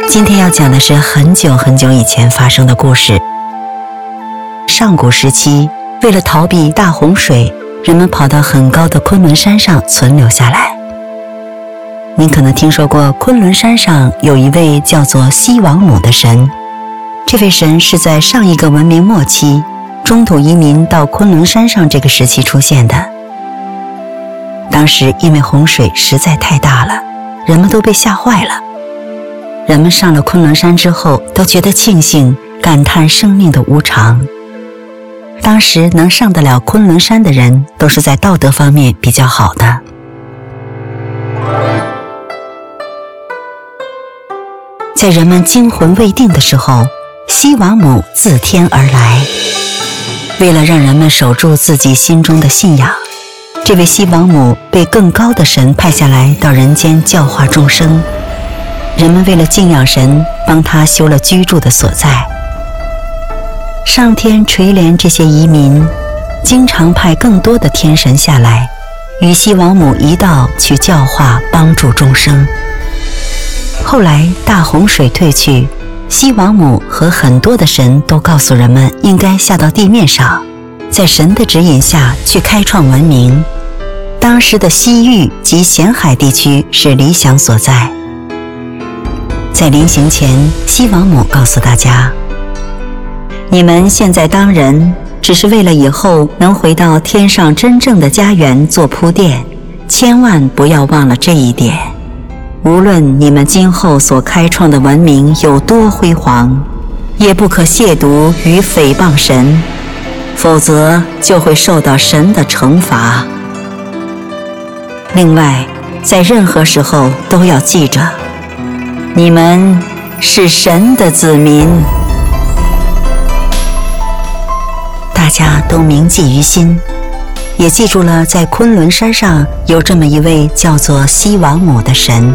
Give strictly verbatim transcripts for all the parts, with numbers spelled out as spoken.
今天要讲的是很久很久以前发生的故事。上古时期，为了逃避大洪水，人们跑到很高的昆仑山上存留下来。您可能听说过昆仑山上有一位叫做西王母的神，这位神是在上一个文明末期，中土移民到昆仑山上这个时期出现的。当时因为洪水实在太大了，人们都被吓坏了。人们上了昆仑山之后，都觉得庆幸，感叹生命的无常。当时能上得了昆仑山的人，都是在道德方面比较好的。在人们惊魂未定的时候，西王母自天而来。为了让人们守住自己心中的信仰，这位西王母被更高的神派下来到人间教化众生。人们为了敬仰神，帮他修了居住的所在。上天垂怜这些移民，经常派更多的天神下来，与西王母一道去教化帮助众生。后来大洪水退去，西王母和很多的神都告诉人们应该下到地面上，在神的指引下去开创文明。当时的西域及咸海地区是理想所在。在临行前，西王母告诉大家，你们现在当人，只是为了以后能回到天上真正的家园做铺垫，千万不要忘了这一点。无论你们今后所开创的文明有多辉煌，也不可亵渎与诽谤神，否则就会受到神的惩罚。另外，在任何时候都要记着，你们是神的子民。大家都铭记于心，也记住了在昆仑山上有这么一位叫做西王母的神。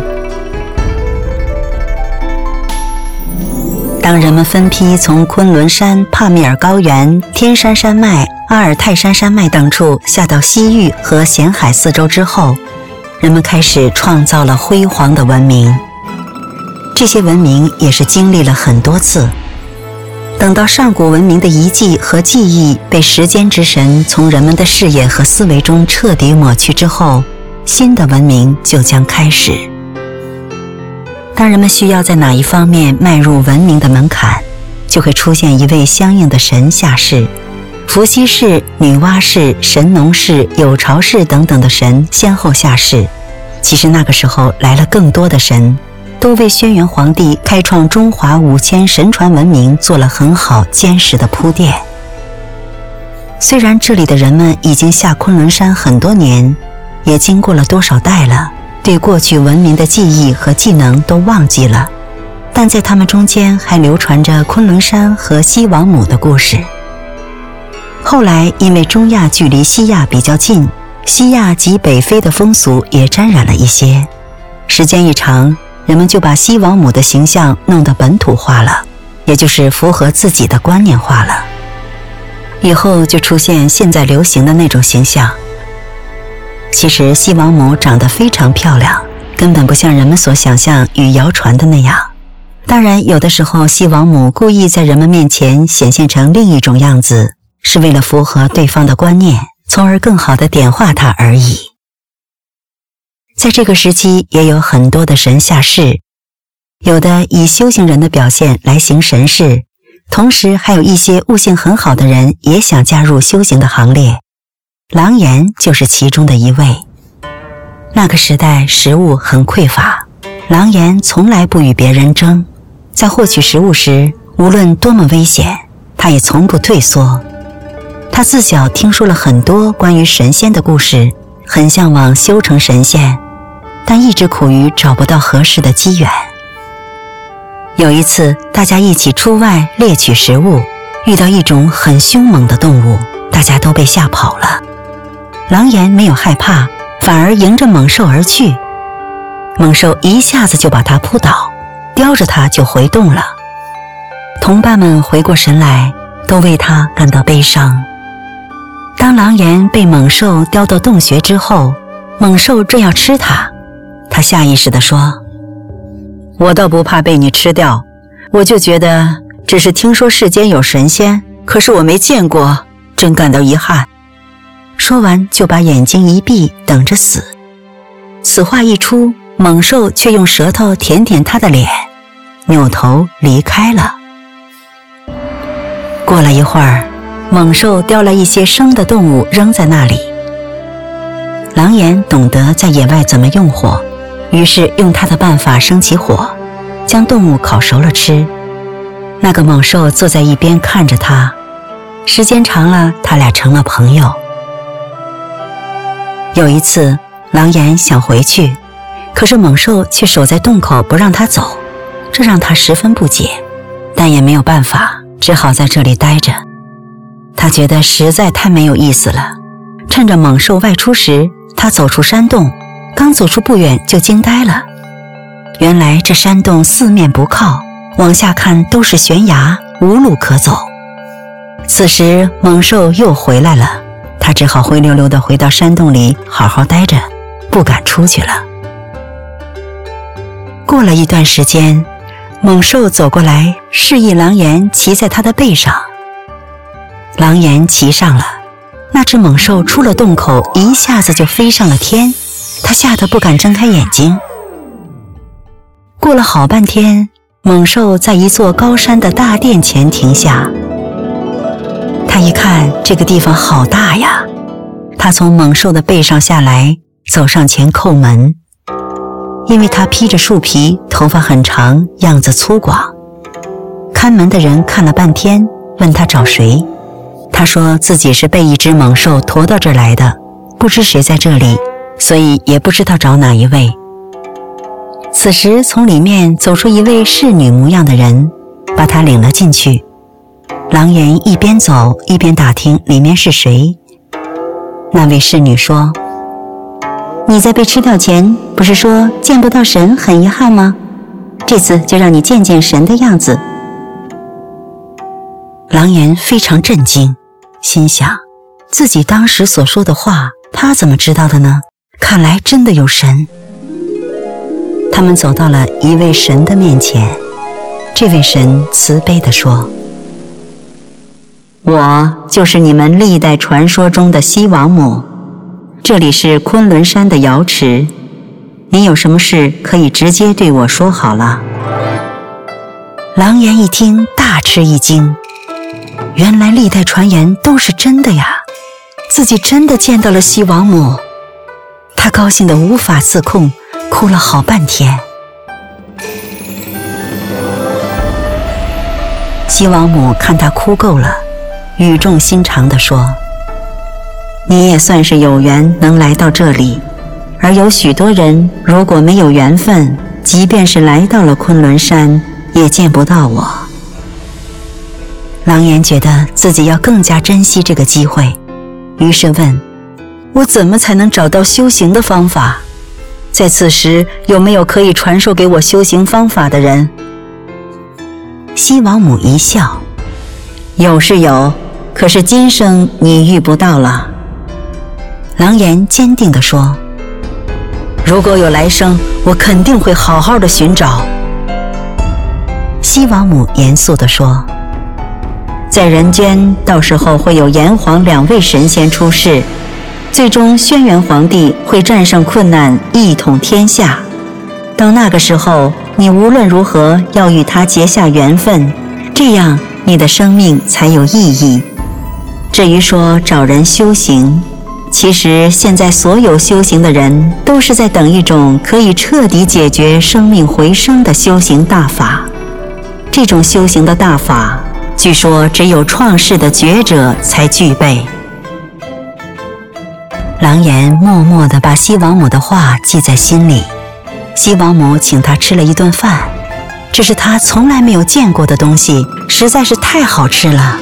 当人们分批从昆仑山、帕米尔高原、天山山脉、阿尔泰山山脉等处下到西域和咸海四周之后，人们开始创造了辉煌的文明。这些文明也是经历了很多次。等到上古文明的遗迹和记忆被时间之神从人们的视野和思维中彻底抹去之后，新的文明就将开始。当人们需要在哪一方面迈入文明的门槛，就会出现一位相应的神下世。伏羲氏、女娲氏、神农氏、有巢氏等等的神先后下世。其实那个时候来了更多的神，都为轩辕皇帝开创中华五千神传文明做了很好坚实的铺垫。虽然这里的人们已经下昆仑山很多年，也经过了多少代了，对过去文明的记忆和技能都忘记了，但在他们中间还流传着昆仑山和西王母的故事。后来因为中亚距离西亚比较近，西亚及北非的风俗也沾染了一些，时间一长，人们就把西王母的形象弄得本土化了，也就是符合自己的观念化了。以后就出现现在流行的那种形象。其实西王母长得非常漂亮，根本不像人们所想象与谣传的那样。当然，有的时候西王母故意在人们面前显现成另一种样子，是为了符合对方的观念，从而更好地点化它而已。在这个时期也有很多的神下世，有的以修行人的表现来行神事，同时还有一些悟性很好的人也想加入修行的行列。狼颜就是其中的一位。那个时代食物很匮乏，狼颜从来不与别人争，在获取食物时，无论多么危险，他也从不退缩。他自小听说了很多关于神仙的故事，很向往修成神仙，但一直苦于找不到合适的机缘。有一次，大家一起出外猎取食物，遇到一种很凶猛的动物，大家都被吓跑了。狼颜没有害怕，反而迎着猛兽而去。猛兽一下子就把他扑倒，叼着他就回洞了。同伴们回过神来，都为他感到悲伤。当狼颜被猛兽叼到洞穴之后，猛兽正要吃他，他下意识地说： 我倒不怕被你吃掉，我就觉得只是听说世间有神仙，可是我没见过，真感到遗憾。说完就把眼睛一闭，等着死。此话一出，猛兽却用舌头舔舔他的脸，扭头离开了。过了一会儿，猛兽叼了一些生的动物扔在那里。狼眼懂得在野外怎么用火，于是用他的办法生起火，将动物烤熟了吃。那个猛兽坐在一边看着他，时间长了，他俩成了朋友。有一次，狼眼想回去，可是猛兽却守在洞口不让他走，这让他十分不解，但也没有办法，只好在这里待着。他觉得实在太没有意思了。趁着猛兽外出时，他走出山洞，刚走出不远就惊呆了。原来这山洞四面不靠，往下看都是悬崖，无路可走。此时猛兽又回来了，他只好灰溜溜地回到山洞里好好待着，不敢出去了。过了一段时间，猛兽走过来，示意狼眼骑在他的背上。狼眼骑上了，那只猛兽出了洞口，一下子就飞上了天，他吓得不敢睁开眼睛。过了好半天，猛兽在一座高山的大殿前停下。他一看，这个地方好大呀，他从猛兽的背上下来，走上前叩门。因为他披着树皮，头发很长，样子粗犷。看门的人看了半天，问他找谁。他说自己是被一只猛兽驮到这儿来的，不知谁在这里，所以也不知道找哪一位。此时从里面走出一位侍女模样的人，把他领了进去。狼眼一边走一边打听里面是谁。那位侍女说：你在被吃掉前不是说见不到神很遗憾吗？这次就让你见见神的样子。狼眼非常震惊，心想自己当时所说的话，他怎么知道的呢？看来真的有神。他们走到了一位神的面前，这位神慈悲地说：我就是你们历代传说中的西王母，这里是昆仑山的瑶池，你有什么事可以直接对我说好了。狼眼一听大吃一惊，原来历代传言都是真的呀，自己真的见到了西王母。他高兴得无法自控，哭了好半天。西王母看他哭够了，语重心长地说：你也算是有缘能来到这里，而有许多人如果没有缘分，即便是来到了昆仑山，也见不到我。狼眼觉得自己要更加珍惜这个机会，于是问：我怎么才能找到修行的方法？在此时有没有可以传授给我修行方法的人？西王母一笑：有是有，可是今生你遇不到了。狼眼坚定地说：如果有来生，我肯定会好好的寻找。西王母严肃地说：在人间，到时候会有炎黄两位神仙出世，最终轩辕皇帝会战胜困难，一统天下。到那个时候，你无论如何要与他结下缘分，这样你的生命才有意义。至于说找人修行，其实现在所有修行的人都是在等一种可以彻底解决生命回生的修行大法。这种修行的大法，据说只有创世的觉者才具备。狼眼默默地把西王母的话记在心里。西王母请他吃了一顿饭，这是他从来没有见过的东西，实在是太好吃了。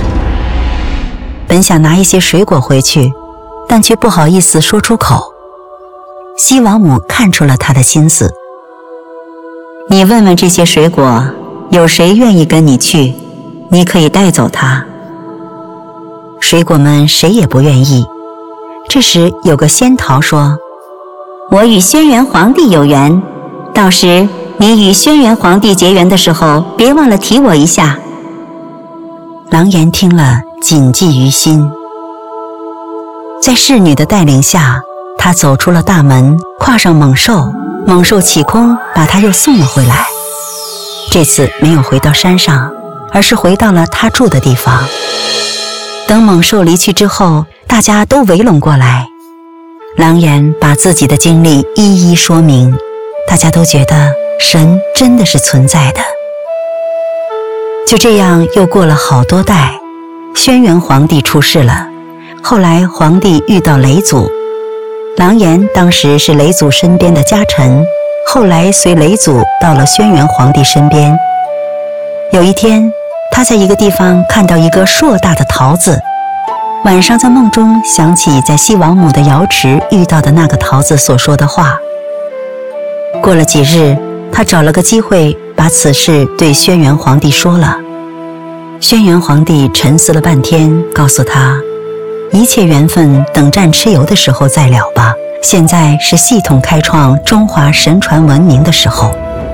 本想拿一些水果回去，但却不好意思说出口。西王母看出了他的心思：你问问这些水果，有谁愿意跟你去，你可以带走它。水果们谁也不愿意。这时有个仙桃说：我与轩辕皇帝有缘，到时你与轩辕皇帝结缘的时候，别忘了提我一下。”狼颜听了，谨记于心。在侍女的带领下，他走出了大门，跨上猛兽，猛兽起空，把他又送了回来。这次没有回到山上，而是回到了他住的地方。等猛兽离去之后，大家都围拢过来，狼颜把自己的经历一一说明，大家都觉得神真的是存在的。就这样又过了好多代，轩辕皇帝出世了。后来皇帝遇到雷祖，狼颜当时是雷祖身边的家臣，后来随雷祖到了轩辕皇帝身边。有一天，他在一个地方看到一个硕大的桃子，晚上在梦中想起在西王母的瑶池遇到的那个桃子所说的话。过了几日，他找了个机会把此事对轩辕皇帝说了。轩辕皇帝沉思了半天，告诉他，一切缘分等战蚩尤的时候再了吧，现在是系统开创中华神传文明的时候。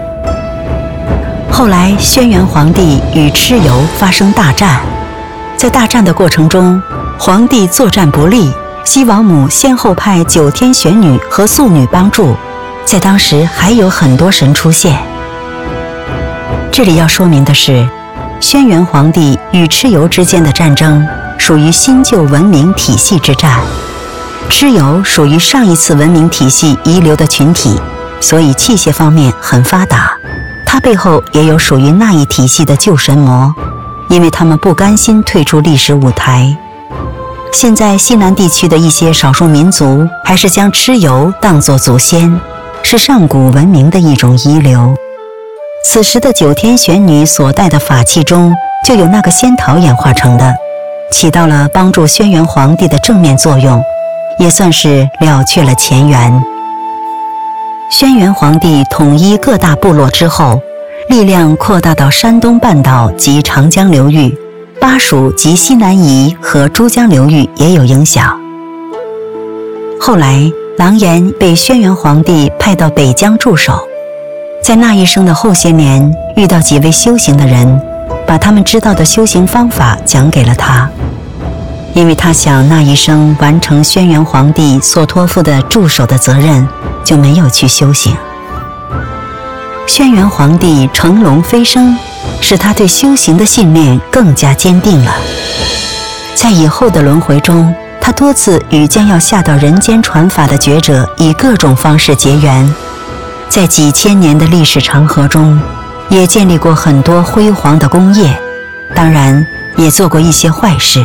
后来轩辕皇帝与蚩尤发生大战，在大战的过程中，皇帝作战不利，西王母先后派九天玄女和素女帮助，在当时还有很多神出现。这里要说明的是，轩辕皇帝与蚩尤之间的战争属于新旧文明体系之战，蚩尤属于上一次文明体系遗留的群体，所以器械方面很发达。它背后也有属于那一体系的旧神魔，因为他们不甘心退出历史舞台。现在西南地区的一些少数民族还是将蚩尤当作祖先，是上古文明的一种遗留。此时的九天玄女所带的法器中就有那个仙桃演化成的，起到了帮助轩辕皇帝的正面作用，也算是了却了前缘。轩辕皇帝统一各大部落之后，力量扩大到山东半岛及长江流域，巴蜀及西南夷和珠江流域也有影响。后来狼颜被轩辕皇帝派到北疆驻守，在那一生的后些年，遇到几位修行的人，把他们知道的修行方法讲给了他。因为他想那一生完成轩辕皇帝所托付的驻守的责任，就没有去修行。轩辕皇帝乘龙飞升，使他对修行的信念更加坚定了。在以后的轮回中，他多次与将要下到人间传法的觉者以各种方式结缘，在几千年的历史长河中，也建立过很多辉煌的功业，当然也做过一些坏事。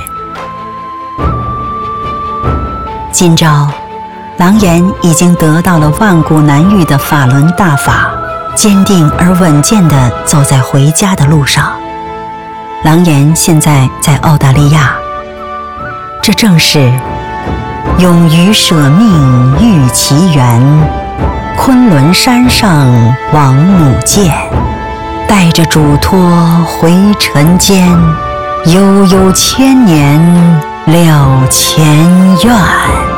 今朝狼颜已经得到了万古难遇的法轮大法，坚定而稳健地走在回家的路上。狼颜现在在澳大利亚，这正是勇于舍命遇其缘，昆仑山上王母见，带着嘱托回尘间，悠悠千年了前愿。